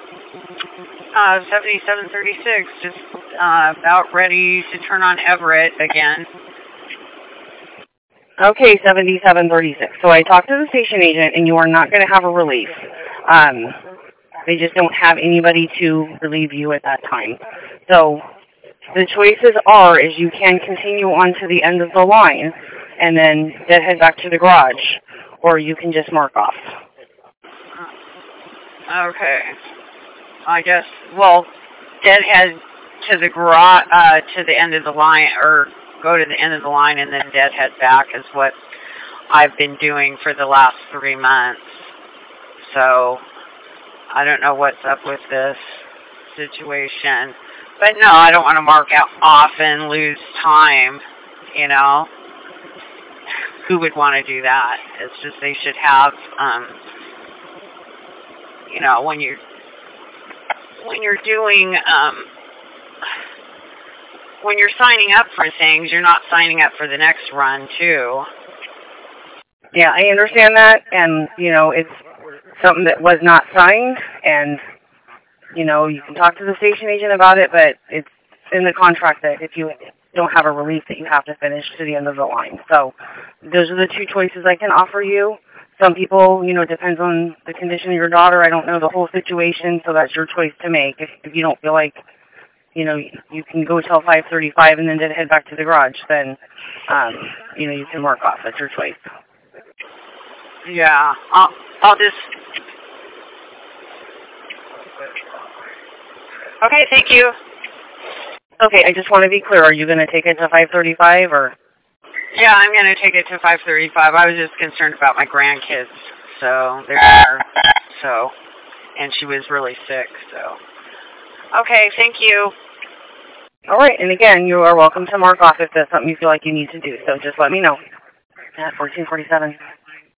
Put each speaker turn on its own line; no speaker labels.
7736, just about ready to turn on Everett again.
Okay, 7736. So I talked to the station agent, and you are not going to have a relief. They just don't have anybody to relieve you at that time. So the choices is you can continue on to the end of the line, and then head back to the garage, or you can just mark off.
Okay. I guess, well, deadhead to the garage, to the end of the line, or go to the end of the line and then deadhead back is what I've been doing for the last 3 months. So, I don't know what's up with this situation. But no, I don't want to mark out off and lose time, you know. Who would want to do that? It's just they should have, you know, when you're doing, when you're signing up for things, you're not signing up for the next run, too.
Yeah, I understand that, and, you know, it's something that was not signed, and, you know, you can talk to the station agent about it, but it's in the contract that if you don't have a relief that you have to finish to the end of the line. So those are the two choices I can offer you. Some people, you know, it depends on the condition of your daughter. I don't know the whole situation, so that's your choice to make. If you don't feel like, you know, you can go till 5:35 and then head back to the garage, then, you know, you can mark off. That's your choice.
Yeah, I'll just... Okay, thank you.
Okay, I just want to be clear. Are you going to take it to 5:35 or?
Yeah, I'm going to take it to 5:35. I was just concerned about my grandkids. So, they're there. So, and she was really sick, so. Okay, thank you.
All right, and again, you are welcome to mark off if that's something you feel like you need to do. So just let me know at 1447.